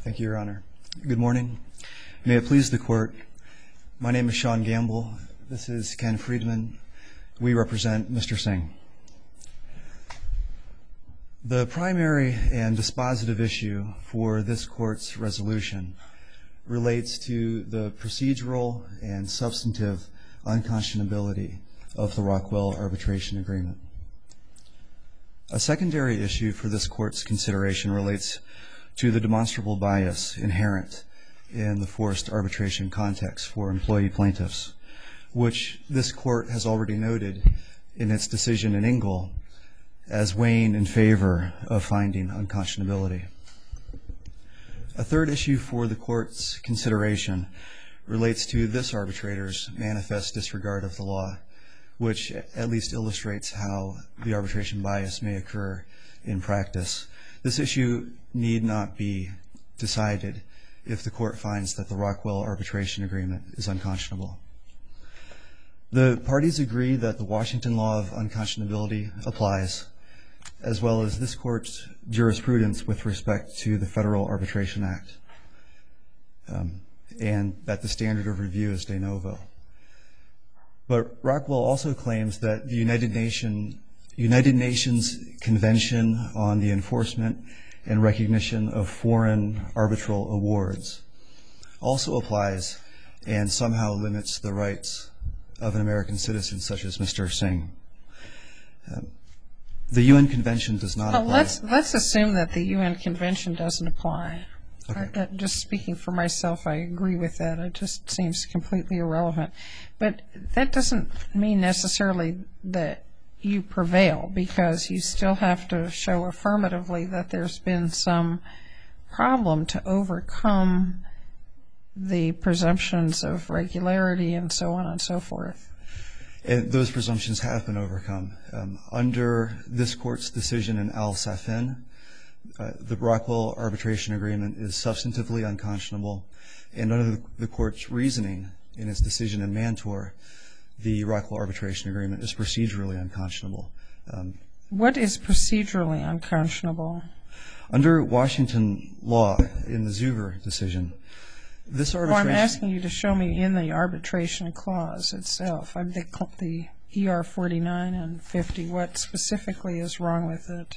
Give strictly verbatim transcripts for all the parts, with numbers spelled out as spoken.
Thank you, Your Honor. Good morning. May it please the Court, my name is Sean Gamble. This is Ken Friedman. We represent Mister Singh. The primary and dispositive issue for this Court's resolution relates to the procedural and substantive unconscionability of the Rockwell Arbitration Agreement. A secondary issue for this Court's consideration relates to the demonstrable bias inherent in the forced arbitration context for employee plaintiffs, which this Court has already noted in its decision in Ingle as weighing in favor of finding unconscionability. A third issue for the Court's consideration relates to this arbitrator's manifest disregard of the law, which at least illustrates how the arbitration bias may occur in practice. This issue need not be decided if the Court finds that the Rockwell Arbitration Agreement is unconscionable. The parties agree that the Washington law of unconscionability applies, as well as this Court's jurisprudence with respect to the Federal Arbitration Act, um, and that the standard of review is de novo. But Rockwell also claims that the United Nations United Nations Convention on the Enforcement and Recognition of Foreign Arbitral Awards also applies and somehow limits the rights of an American citizen such as Mister Singh. Um, the U N Convention does not well, apply. Let's, let's assume that the U N Convention doesn't apply. Okay. I, just speaking for myself, I agree with that. It just seems completely irrelevant. But that doesn't mean necessarily that you prevail, because you still have to show affirmatively that there's been some problem to overcome the presumptions of regularity and so on and so forth. And those presumptions have been overcome. Um, under this Court's decision in Al Safin, uh, the Rockwell Arbitration Agreement is substantively unconscionable, and under the, the Court's reasoning in its decision in Mantor, the Rockwell Arbitration Agreement is procedurally unconscionable. Um, what is procedurally unconscionable? Under Washington law, in the Zuver decision, this arbitration... Well, I'm asking you to show me in the arbitration clause itself. I'm the, the E R forty-nine and fifty. What specifically is wrong with it?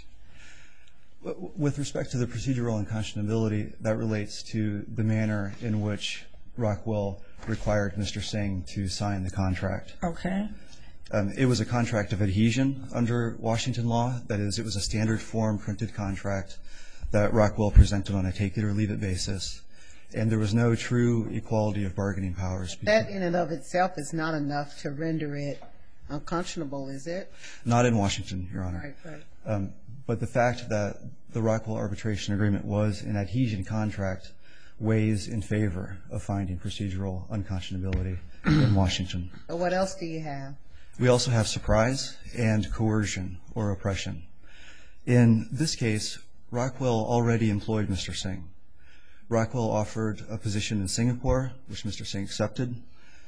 With respect to the procedural unconscionability, that relates to the manner in which Rockwell required Mister Singh to sign the contract. Okay. Um, it was a contract of adhesion under Washington law. That is, it was a standard form printed contract that Rockwell presented on a take-it-or-leave-it basis, and there was no true equality of bargaining powers. That in and of itself is not enough to render it unconscionable, is it? Not in Washington, Your Honor. Right, right. Um, but the fact that the Rockwell Arbitration Agreement was an adhesion contract weighs in favor of finding procedural unconscionability in Washington. But what else do you have? We also have surprise and coercion or oppression. In this case, Rockwell already employed Mister Singh. Rockwell offered a position in Singapore, which Mister Singh accepted.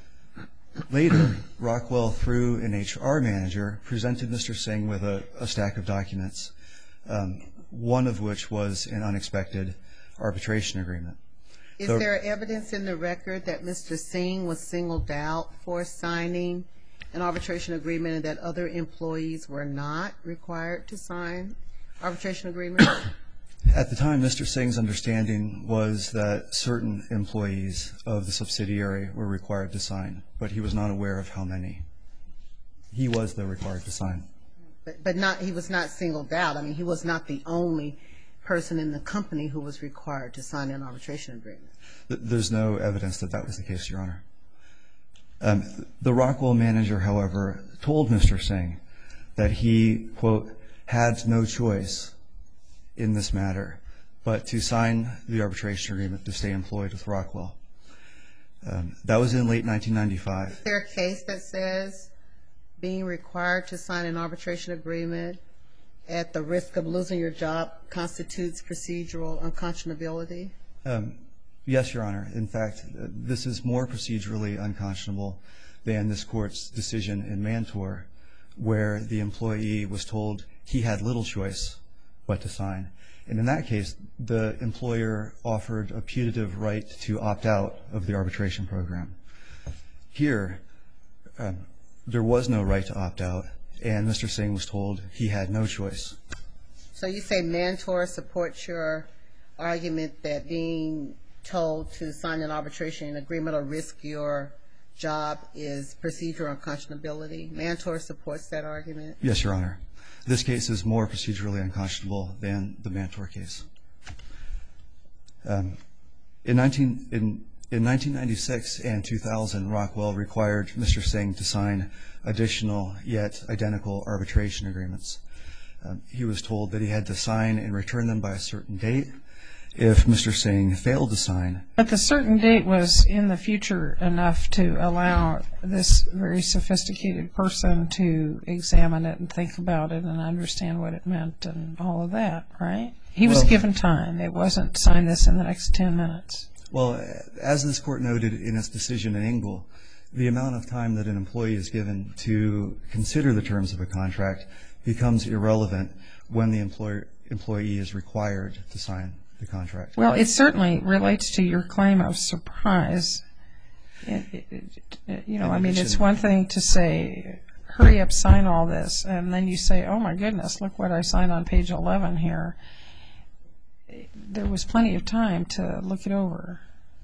Later, Rockwell, through an H R manager, presented Mister Singh with a, a stack of documents, um, one of which was an unexpected arbitration agreement. Is so, there evidence in the record that Mister Singh was singled out for signing an arbitration agreement and that other employees were not required to sign arbitration agreements? At the time, Mister Singh's understanding was that certain employees of the subsidiary were required to sign, but he was not aware of how many. He was, though, required to sign. But, but not, he was not singled out. I mean, he was not the only person in the company who was required to sign an arbitration agreement. There's no evidence that that was the case, Your Honor. Um, the Rockwell manager, however, told Mister Singh that he, quote, had no choice in this matter but to sign the arbitration agreement to stay employed with Rockwell. Um, that was in late nineteen ninety-five. Is there a case that says being required to sign an arbitration agreement at the risk of losing your job constitutes procedural unconscionability? Um, yes, Your Honor. In fact, uh, this is more procedurally unconscionable than this Court's decision in Mantor, where the employee was told he had little choice but to sign. And in that case, the employer offered a putative right to opt out of the arbitration program. Here, um, there was no right to opt out, and Mister Singh was told he had no choice. So you say Mantor supports your argument that being told to sign an arbitration agreement or risk your job is procedural unconscionability. Mantor supports that argument? Yes, Your Honor. This case is more procedurally unconscionable than the Mantor case. Um, in, nineteen, in, in nineteen ninety-six and two thousand, Rockwell required Mister Singh to sign additional yet identical arbitration agreements. Um, he was told that he had to sign and return them by a certain date. If Mister Singh failed to sign. But the certain date was in the future enough to allow this very sophisticated person to examine it and think about it and understand what it meant and all of that, right? He was well, given time. It wasn't sign this in the next ten minutes. Well, as this court noted in its decision in Engle, the amount of time that an employee is given to consider the terms of a contract becomes irrelevant when the employer, employee is required to sign the contract. Well, it certainly relates to your claim of surprise. It, it, it, you know, I mean, it's one thing to say, hurry up, sign all this, and then you say, oh my goodness, look what I signed on page eleven here. There was plenty of time to look it over.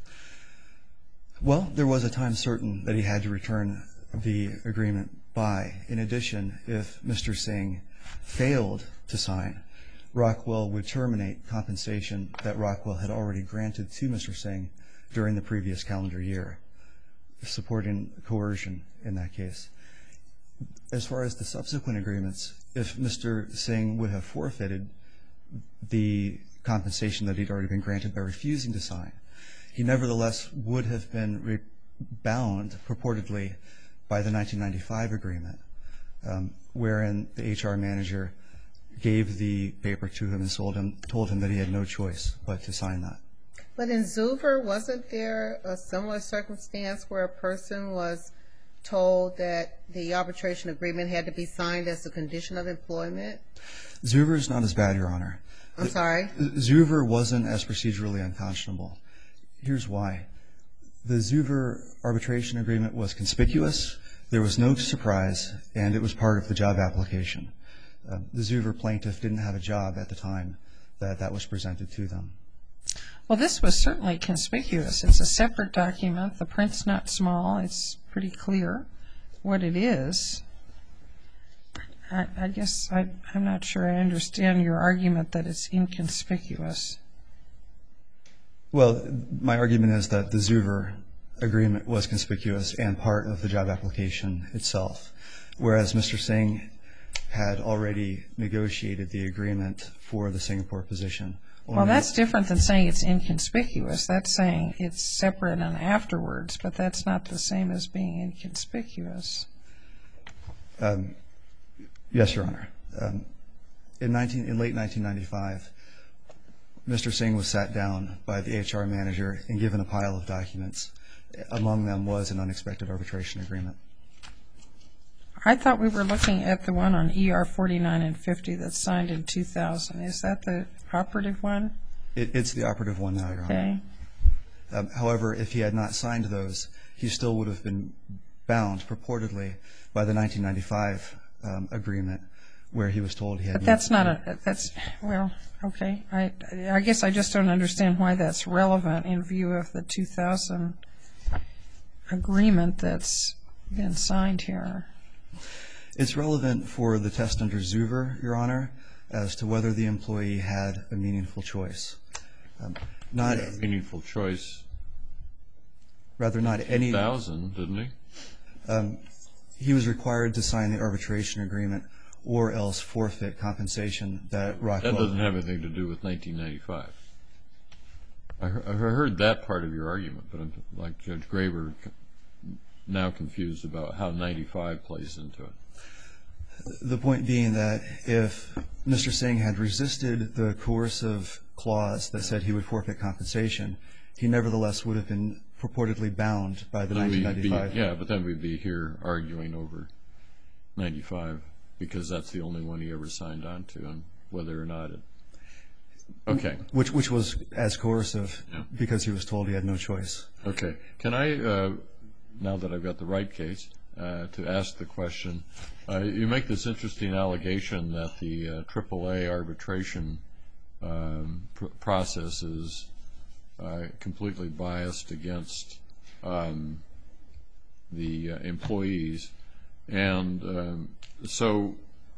Well, there was a time certain that he had to return the agreement by. In addition, if Mister Singh failed to sign, Rockwell would terminate compensation that Rockwell had already granted to Mister Singh during the previous calendar year, supporting coercion in that case. As far as the subsequent agreements, if Mister Singh would have forfeited the compensation that he'd already been granted by refusing to sign, he nevertheless would have been re- bound purportedly by the nineteen ninety-five agreement, um, wherein the H R manager gave the paper to him and sold him, told him that he had no choice but to sign that. But in Zuver, wasn't there a similar circumstance where a person was told that the arbitration agreement had to be signed as a condition of employment? Zuver is not as bad, Your Honor. I'm sorry? Zuver wasn't as procedurally unconscionable. Here's why. The Zuver arbitration agreement was conspicuous, there was no surprise, and it was part of the job application. Uh, the Zuver plaintiff didn't have a job at the time that that was presented to them. Well, this was certainly conspicuous. It's a separate document. The print's not small. It's pretty clear what it is. I, I guess I, I'm not sure I understand your argument that it's inconspicuous. Well, my argument is that the Zuver agreement was conspicuous and part of the job application itself, whereas Mister Singh had already negotiated the agreement for the Singapore position. Well, that's different than saying it's inconspicuous. That's saying it's separate and afterwards, but that's not the same as being inconspicuous. Um, yes, Your Honor. Um, in, nineteen, in late nineteen ninety-five, Mister Singh was sat down by the H R manager and given a pile of documents. Among them was an unexpected arbitration agreement. I thought we were looking at the one on E R forty-nine and fifty that's signed in two thousand. Is that the operative one? It, it's the operative one now, Your Honor. Okay. Um, however, if he had not signed those, he still would have been bound purportedly by the nineteen ninety-five um, agreement where he was told he had. But that's not a, that's, well, okay. I, I guess I just don't understand why that's relevant in view of the two thousand agreement that's been signed here. It's relevant for the test under Zuver, Your Honor, as to whether the employee had a meaningful choice. Um, not a meaningful choice. Rather, not any. two thousand, didn't he? Um, he was required to sign the arbitration agreement or else forfeit compensation that Rockwell. That doesn't have anything to do with nineteen ninety-five. I, he- I heard that part of your argument, but I'm like Judge Graber, now confused about how ninety-five plays into it. The point being that if Mister Singh had resisted the coercive clause that said he would forfeit compensation, he nevertheless would have been purportedly bound by the Then nineteen we'd be- ninety-five. Yeah, but then we'd be here arguing over ninety-five because that's the only one he ever signed on to and whether or not it. Okay. Which which was as coercive Yeah. because he was told he had no choice. Okay. Can I, uh, now that I've got the right case, uh, to ask the question, uh, you make this interesting allegation that the uh, triple A arbitration um, pr process is uh, completely biased against um, the uh, employees. And um, so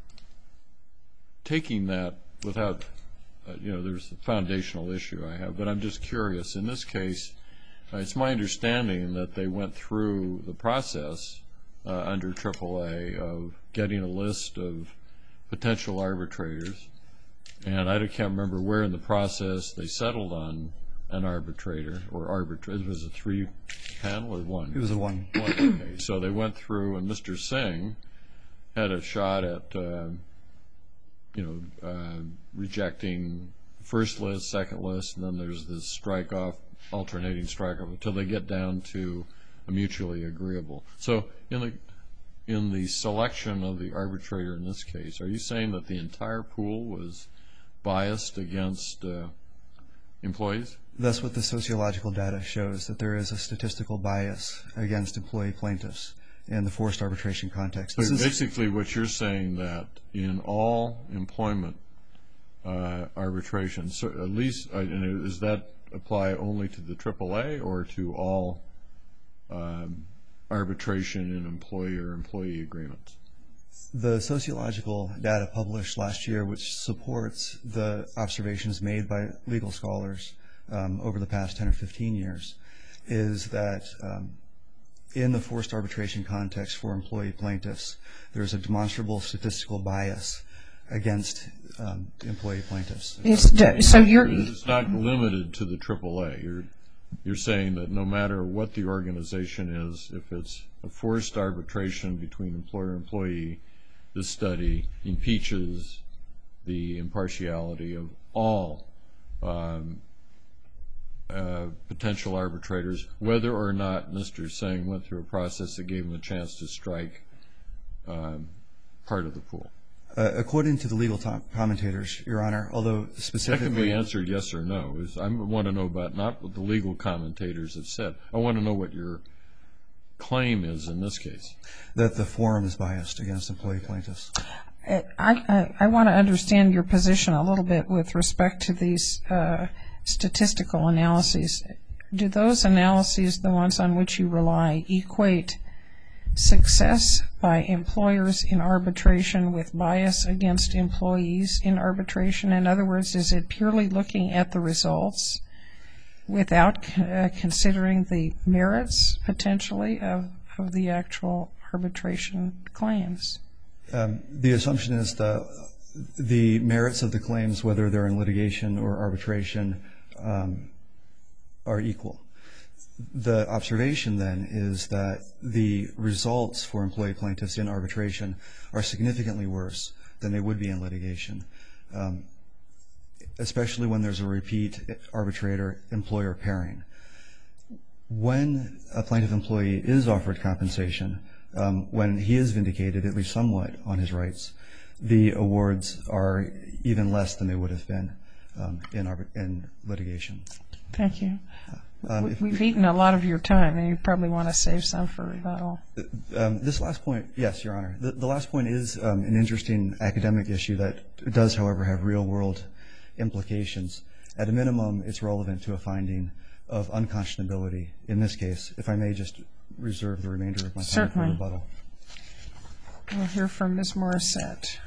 taking that without, uh, you know, there's a foundational issue I have, but I'm just curious. In this case, uh, it's my understanding that they went through the process uh, under triple A of getting a list of potential arbitrators, and I can't remember where in the process they settled on an arbitrator or arbitrator. It was a three panel or one? It was a one. One, okay. So they went through, and Mister Singh had a shot at, uh, you know, uh, rejecting first list, second list, and then there's this strike-off, alternating strike-off until they get down to a mutually agreeable. So in the in the selection of the arbitrator in this case, are you saying that the entire pool was biased against uh, employees? That's what the sociological data shows, that there is a statistical bias against employee plaintiffs in the forced arbitration context. So basically what you're saying that in all employment uh, arbitration, so at least, uh, does that apply only to the triple A or to all um, arbitration in employer-employee agreements? The sociological data published last year, which supports the observations made by legal scholars um, over the past ten or fifteen years, is that um, in the forced arbitration context for employee plaintiffs, there's a demonstrable statistical bias against um, employee plaintiffs. It's, so you're It's not limited to the triple A. You're you're saying that no matter what the organization is, if it's a forced arbitration between employer and employee, this study impeaches the impartiality of all um, uh, potential arbitrators, whether or not Mister Singh went through a process that gave him a chance to strike um, part of the pool. Uh, according to the legal commentators, Your Honor, although specifically... That can be answered yes or no. I want to know about not what the legal commentators have said. I want to know what your claim is in this case. That the forum is biased against employee plaintiffs. I, I, I want to understand your position a little bit with respect to these uh, statistical analyses. Do those analyses, the ones on which you rely, equate success by employers in arbitration with bias against employees in arbitration? In other words, is it purely looking at the results without uh, considering the merits, potentially, of, of the actual arbitration claims? Um, the assumption is the, the merits of the claims, whether they're in litigation or arbitration, um, are equal. The observation then is that the results for employee plaintiffs in arbitration are significantly worse than they would be in litigation, um, especially when there's a repeat arbitrator-employer pairing. When a plaintiff employee is offered compensation, um, when he is vindicated, at least somewhat, on his rights, the awards are even less than they would have been um, in, in litigation. Thank you. Um, if, We've eaten a lot of your time, and you probably want to save some for rebuttal. Um, this last point, yes, Your Honor. The, the last point is um, an interesting academic issue that does, however, have real-world implications. At a minimum, it's relevant to a finding of unconscionability. In this case, if I may just reserve the remainder of my time Certainly. for rebuttal. We'll hear from Miz Morissette.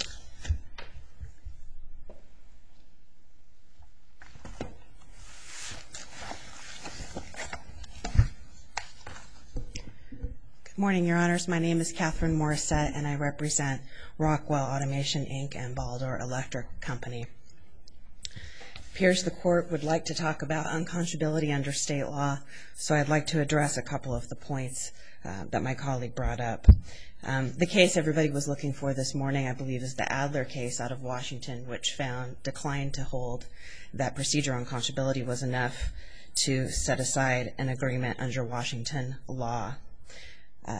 Good morning, Your Honors. My name is Catherine Morissette, and I represent Rockwell Automation, Incorporated and Baldor Electric Company. It appears the court would like to talk about unconscionability under state law, so I'd like to address a couple of the points uh, that my colleague brought up. Um, the case everybody was looking for this morning, I believe, is the Adler case out of Washington, which found declined to hold that procedural unconscionability was enough to set aside an agreement under Washington law. Uh,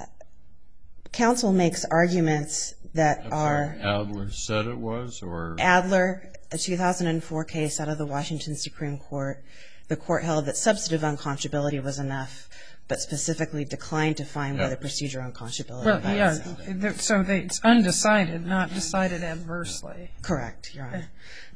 counsel makes arguments that I'm are sorry, Adler said it was, or Adler a two thousand four case out of the Washington Supreme Court. The court held that substantive unconscionability was enough, but specifically declined to find Yeah. whether procedural unconscionability Well, by yeah, itself. th- so they, it's undecided, not decided adversely. Correct, Your Honor.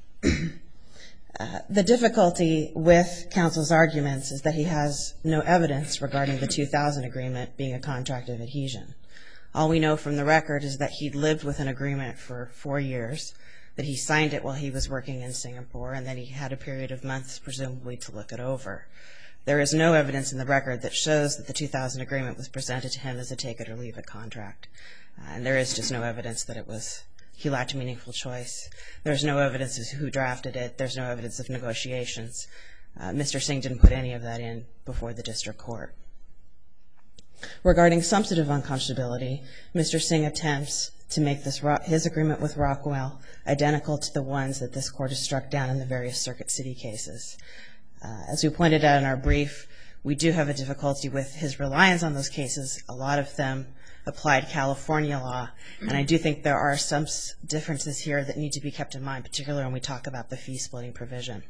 Uh, the difficulty with counsel's arguments is that he has no evidence regarding the two thousand agreement being a contract of adhesion. All we know from the record is that he'd lived with an agreement for four years, that he signed it while he was working in Singapore, and then he had a period of months, presumably, to look it over. There is no evidence in the record that shows that the two thousand agreement was presented to him as a take-it-or-leave-it contract. Uh, and there is just no evidence that it was, he lacked meaningful choice. There's no evidence as to who drafted it. There's no evidence of negotiations. Uh, Mister Singh didn't put any of that in before the district court. Regarding substantive unconscionability, Mister Singh attempts to make this his agreement with Rockwell identical to the ones that this court has struck down in the various Circuit City cases. Uh, as we pointed out in our brief, we do have a difficulty with his reliance on those cases. A lot of them applied California law, and I do think there are some differences here that need to be kept in mind, particularly when we talk about the fee-splitting provision.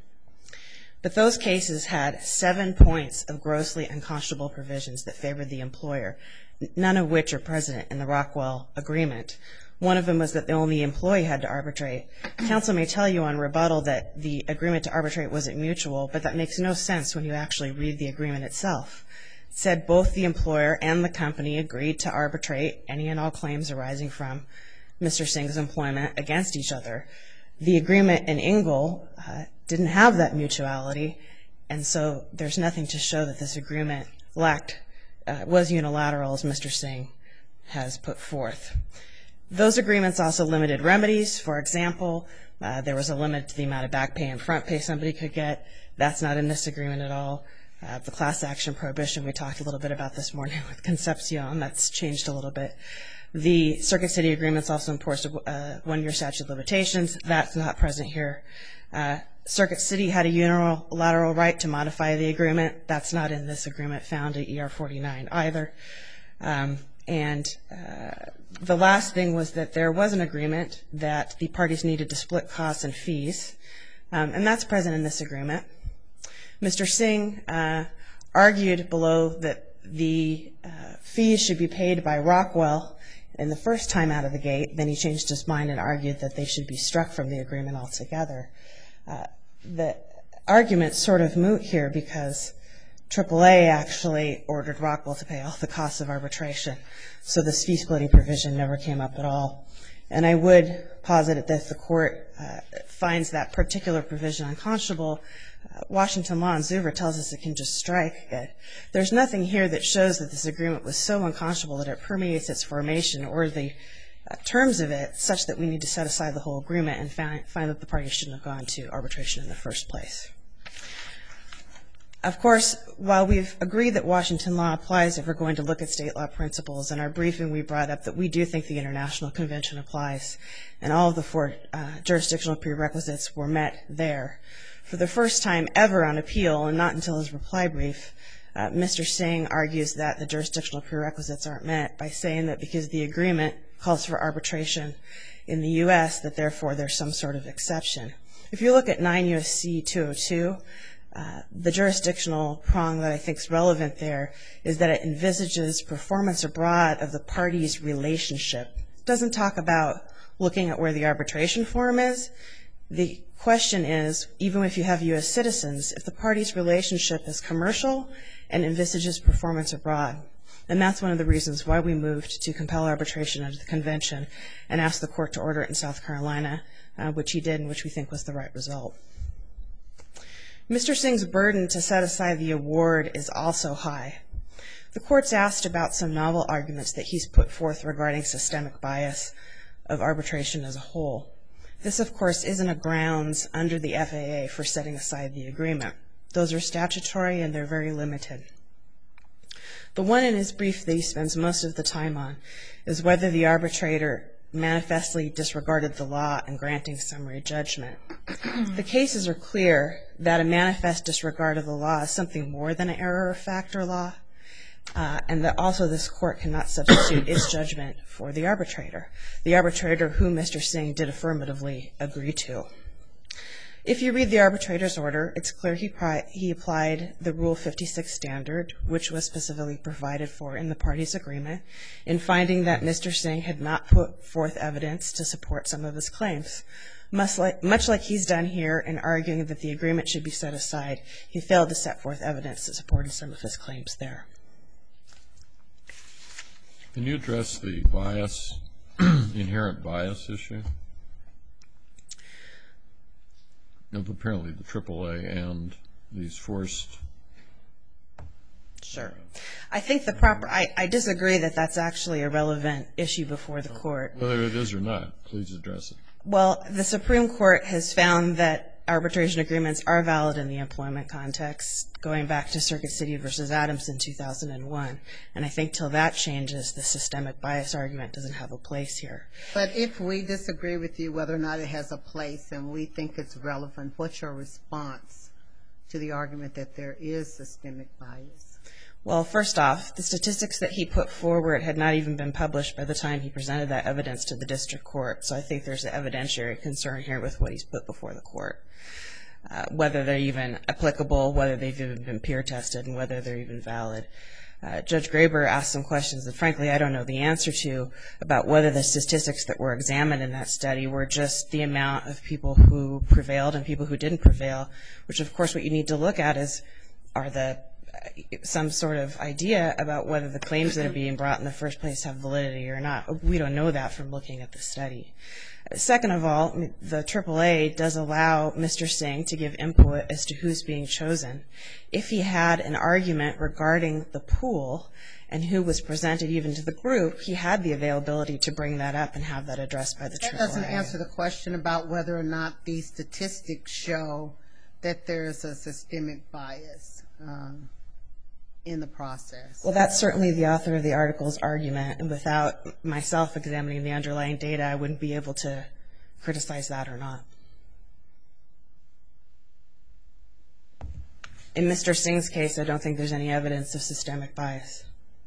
But those cases had seven points of grossly unconscionable provisions that favored the employer, none of which are present in the Rockwell agreement. One of them was that the only employee had to arbitrate. Counsel may tell you on rebuttal that the agreement to arbitrate wasn't mutual, but that makes no sense when you actually read the agreement itself. It said both the employer and the company agreed to arbitrate any and all claims arising from Mister Singh's employment against each other. The agreement in Ingle uh, didn't have that mutuality, and so there's nothing to show that this agreement lacked, uh, was unilateral, as Mister Singh has put forth. Those agreements also limited remedies. For example, uh, there was a limit to the amount of back pay and front pay somebody could get. That's not in this agreement at all. Uh, the class action prohibition, we talked a little bit about this morning with Concepcion. That's changed a little bit. The Circuit City agreements also enforced a uh, one-year statute of limitations. That's not present here. Uh, Circuit City had a unilateral right to modify the agreement. That's not in this agreement found at E R forty-nine either. Um, and uh, the last thing was that there was an agreement that the parties needed to split costs and fees, um, and that's present in this agreement. Mister Singh uh, argued below that the uh, fees should be paid by Rockwell in the first time out of the gate. Then he changed his mind and argued that they should be struck from the agreement altogether. Uh, the argument's sort of moot here because triple A actually ordered Rockwell to pay all the costs of arbitration, so this fee-splitting provision never came up at all. And I would posit that if the court uh, finds that particular provision unconscionable, uh, Washington law and Zuver tells us it can just strike it. There's nothing here that shows that this agreement was so unconscionable that it permeates its formation or the uh, terms of it such that we need to set aside the whole agreement and find, find that the parties shouldn't have gone to arbitration in the first place. Of course, while we've agreed that Washington law applies if we're going to look at state law principles, in our briefing we brought up that we do think the International Convention applies, and all of the four uh, jurisdictional prerequisites were met there. For the first time ever on appeal, and not until his reply brief, uh, Mister Singh argues that the jurisdictional prerequisites aren't met by saying that because the agreement calls for arbitration in the U S, that therefore there's some sort of exception. If you look at nine U S C two oh two, Uh, the jurisdictional prong that I think is relevant there is that it envisages performance abroad of the parties' relationship. It doesn't talk about looking at where the arbitration forum is. The question is, even if you have U S citizens, if the parties' relationship is commercial and envisages performance abroad. And that's one of the reasons why we moved to compel arbitration under the convention and asked the court to order it in South Carolina, uh, which he did and which we think was the right result. Mister Singh's burden to set aside the award is also high. The court's asked about some novel arguments that he's put forth regarding systemic bias of arbitration as a whole. This, of course, isn't a grounds under the F A A for setting aside the agreement. Those are statutory and they're very limited. The one in his brief that he spends most of the time on is whether the arbitrator manifestly disregarded the law in granting summary judgment. The cases are clear that a manifest disregard of the law is something more than an error of fact or law, uh, and that also this court cannot substitute its judgment for the arbitrator, the arbitrator who Mister Singh did affirmatively agree to. If you read the arbitrator's order, it's clear he, pri- he applied the Rule fifty-six standard, which was specifically provided for in the parties' agreement, in finding that Mister Singh had not put forth evidence to support some of his claims. Much like, much like he's done here in arguing that the agreement should be set aside, he failed to set forth evidence that supported some of his claims there. Can you address the bias, inherent bias issue of apparently the triple A and these forced? Sure. I think the proper, I, I disagree that that's actually a relevant issue before the court. Whether it is or not, please address it. Well, the Supreme Court has found that arbitration agreements are valid in the employment context, going back to Circuit City versus Adams in two thousand one. And I think till that changes, the systemic bias argument doesn't have a place here. But if we disagree with you whether or not it has a place and we think it's relevant, what's your response to the argument that there is systemic bias? Well, first off, the statistics that he put forward had not even been published by the time he presented that evidence to the district court. So I think there's an evidentiary concern here with what he's put before the court. Uh, whether they're even applicable, whether they've even been peer tested, and whether they're even valid. Uh, Judge Graber asked some questions that frankly I don't know the answer to about whether the statistics that were examined in that study were just the amount of people who prevailed and people who didn't prevail, which of course what you need to look at is are the some sort of idea about whether the claims that are being brought in the first place have validity or not. We don't know that from looking at the study. Second of all, the triple A does allow Mister Singh to give input as to who's being chosen. If he had an argument regarding the pool and who was presented even to the group, he had the availability to bring that up and have that addressed by the triple A. That doesn't answer the question about whether or not these statistics show that there's a systemic bias um, in the process. Well, that's certainly the author of the article's argument, and without myself examining the underlying data, I wouldn't be able to criticize that or not. In Mister Singh's case, I don't think there's any evidence of systemic bias.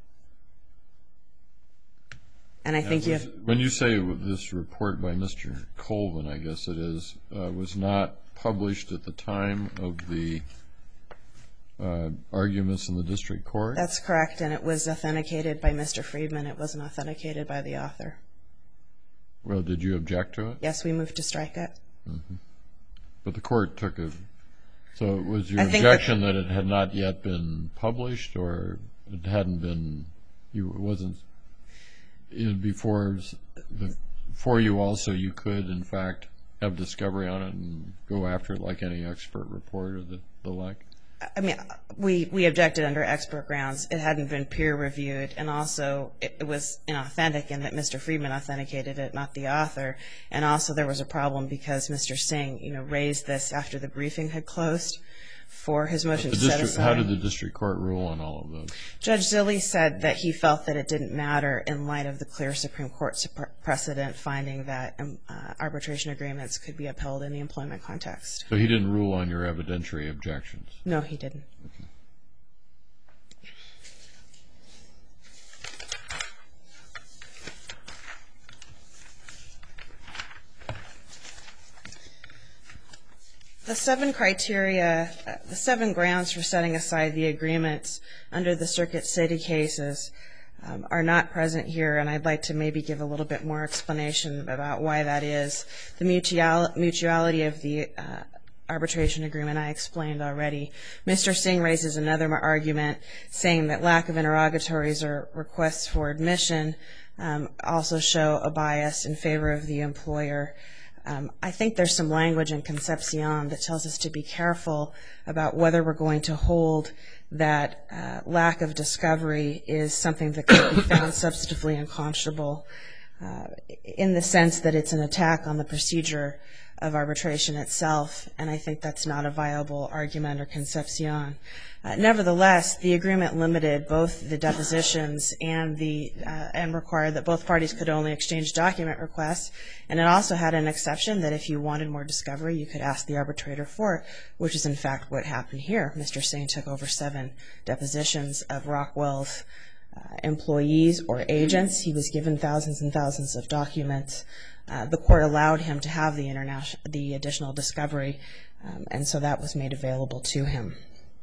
And I think was, you have... When you say this report by Mister Colvin, I guess it is, uh, was not published at the time of the Uh, arguments in the district court? That's correct, and it was authenticated by Mister Friedman. It wasn't authenticated by the author. Well, did you object to it? Yes, we moved to strike it. Mm-hmm. But the court took a... So it was your I think objection that, that it had not yet been published, or it hadn't been... You it wasn't... It, before, before you also, you could, in fact, have discovery on it and go after it like any expert report or the, the like? I mean, we, we objected under expert grounds. It hadn't been peer reviewed, and also it, it was inauthentic in that Mister Friedman authenticated it, not the author. And also there was a problem because Mister Singh, you know, raised this after the briefing had closed for his motion to set aside. How did the district court rule on all of those? Judge Zille said that he felt that it didn't matter in light of the clear Supreme Court precedent finding that um, uh, arbitration agreements could be upheld in the employment context. So he didn't rule on your evidentiary objections? No, he didn't. Okay. The seven criteria, uh, the seven grounds for setting aside the agreements under the Circuit City cases um, are not present here, and I'd like to maybe give a little bit more explanation about why that is. The mutual, mutuality of the uh, arbitration agreement I explained already. Mister Singh raises another argument saying that lack of interrogatories or requests for admission um, also show a bias in favor of the employer. Um, I think there's some language in Concepcion that tells us to be careful about whether we're going to hold that uh, lack of discovery is something that can be found substantively unconscionable uh, in the sense that it's an attack on the procedure of arbitration itself, and I think that's not a viable argument or Concepcion. Uh, nevertheless, the agreement limited both the depositions and the uh, and required that both parties could only exchange document requests, and it also had an exception that if you wanted more discovery, you could ask the arbitrator for it, which is in fact what happened here. Mister Singh took over seven depositions of Rockwell's uh, employees or agents. He was given thousands and thousands of documents. uh, the court allowed him to have the international, the additional discovery, um, and so that was made available to him.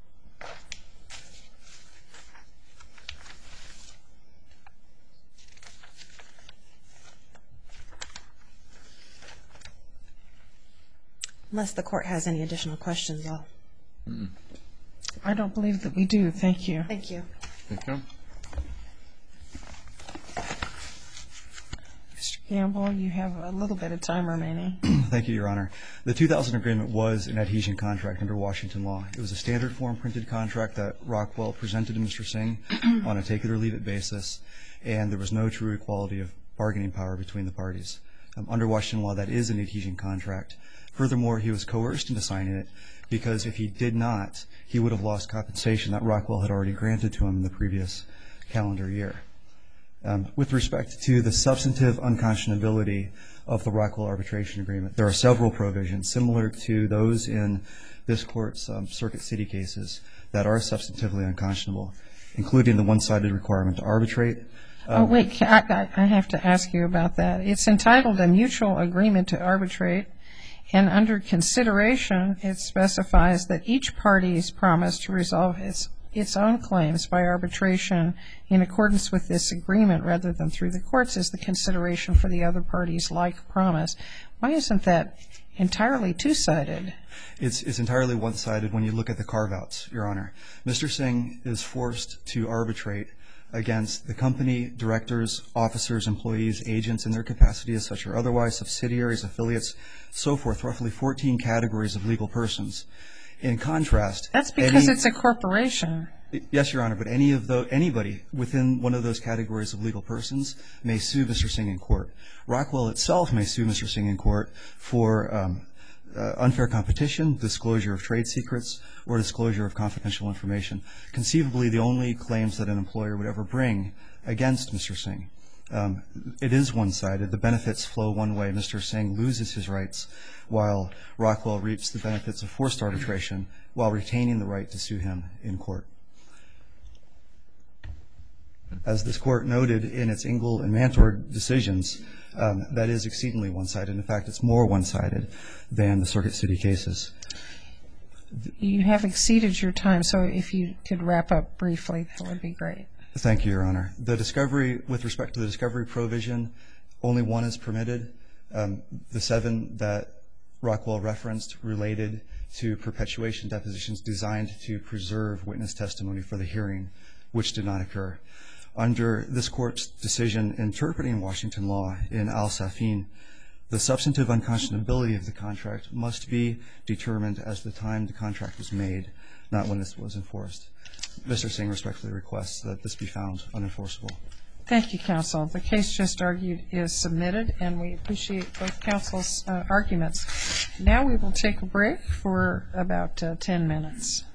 Unless the court has any additional questions, I'll... Mm-mm. I don't believe that we do. Thank you. Thank you. Thank you. Mister Gamble, you have a little bit of time remaining. Thank you, Your Honor. The two thousand agreement was an adhesion contract under Washington law. It was a standard form printed contract that Rockwell presented to Mister Singh on a take-it-or-leave-it basis, and there was no true equality of bargaining power between the parties. Um, under Washington law, that is an adhesion contract. Furthermore, he was coerced into signing it because if he did not, he would have lost compensation that Rockwell had already granted to him in the previous calendar year. Um, with respect to the substantive unconscionability of the Rockwell arbitration agreement, there are several provisions similar to those in this court's um, Circuit City cases that are substantively unconscionable, including the one-sided requirement to arbitrate. Um, oh, wait, I, I have to ask you about that. It's entitled a mutual agreement to arbitrate, and under consideration, it specifies that each party is promised to resolve its its own claims by arbitration in accordance with this agreement rather than through the courts as the consideration for the other party's like promise. Why isn't that entirely two-sided? It's, it's entirely one-sided when you look at the carve-outs, Your Honor. Mister Singh is forced to arbitrate against the company, directors, officers, employees, agents in their capacity as such or otherwise, subsidiaries, affiliates, so forth, roughly fourteen categories of legal persons. In contrast, that's because any, it's a corporation. Yes, Your Honor, but any of the, anybody within one of those categories of legal persons may sue Mister Singh in court. Rockwell itself may sue Mister Singh in court for um, uh, unfair competition, disclosure of trade secrets, or disclosure of confidential information. Conceivably, the only claims that an employer would ever bring against Mister Singh. Um, it is one-sided. The benefits flow one way. Mister Singh loses his rights while Rockwell reaps the benefits of forced arbitration while retaining the right to sue him in court. As this court noted in its Ingle and Mantor decisions, um, that is exceedingly one-sided. In fact, it's more one-sided than the Circuit City cases. You have exceeded your time, so if you could wrap up briefly, that would be great. Thank you, Your Honor. The discovery, with respect to the discovery provision, only one is permitted. Um, the seven that Rockwell referenced related to perpetuation depositions designed to preserve witness testimony for the hearing, which did not occur. Under this court's decision interpreting Washington law in Al-Safin, the substantive unconscionability of the contract must be determined as the time the contract was made, not when this was enforced. Mister Singh respectfully requests that this be found unenforceable. Thank you, counsel. The case just argued is submitted, and we appreciate both counsel's uh, arguments. Now we will take a break for about uh, ten minutes.